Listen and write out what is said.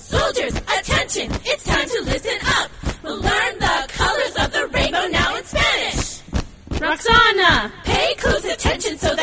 Soldiers, attention, it's time to listen up. We'll learn the colors of the rainbow now in Spanish. Roxana! Pay close attention so